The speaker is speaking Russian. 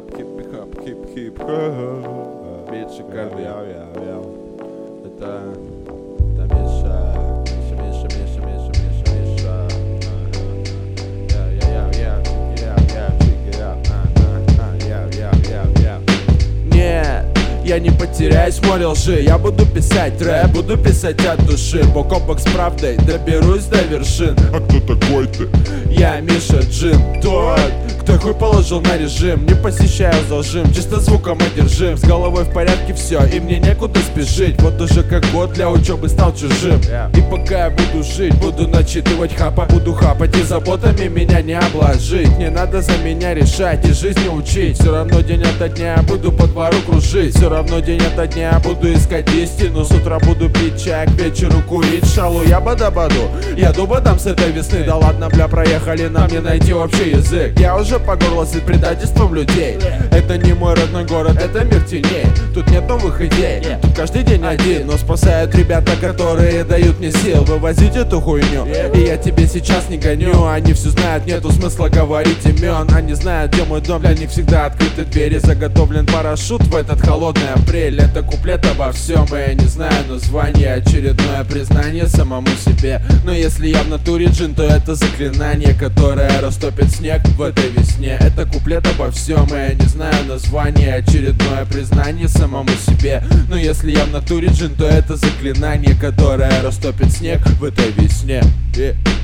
Бит шикарный. Это Миша. Нет, я не потеряюсь в море лжи. Я буду писать рэп, буду писать от души. Бок о бок с правдой доберусь до вершин. А кто такой ты? Я Миша Джин, тот, кто хуй положил на режим. Не посещаю зажим, чисто звуком одержим. С головой в порядке все, и мне некуда спешить. Вот уже как год для учебы стал чужим. И пока я буду жить, буду начитывать хапа. Буду хапать и заботами меня не обложить. Не надо за меня решать и жизни учить. Все равно день ото дня буду по двору кружить. Все равно день ото дня буду искать истину. С утра буду пить чай, к вечеру курить шалу. Я бада-баду, я дубадам с этой весны. Да ладно, бля, проехали, нам не найти общий язык. Я уже по горло сыт предательством людей. Это не мой родной город, это мир теней. Тут нет новых идей, тут каждый день один. Но спасают ребята, которые дают мне сил вывозить эту хуйню. И я тебе сейчас не гоню. Они все знают, нету смысла говорить имен. Они знают, где мой дом, для них всегда открыты двери. Заготовлен парашют в этот холодный апрель. Это куплет обо всем, и я не знаю название. Очередное признание самому себе. Но если я в натуре джин, то это заклинание, которое растопит снег в этой весне. Это куплет обо всем, и я не знаю название. Очередное признание самому себе. Но если я в натуре джин, то это заклинание, которое растопит снег в этой весне.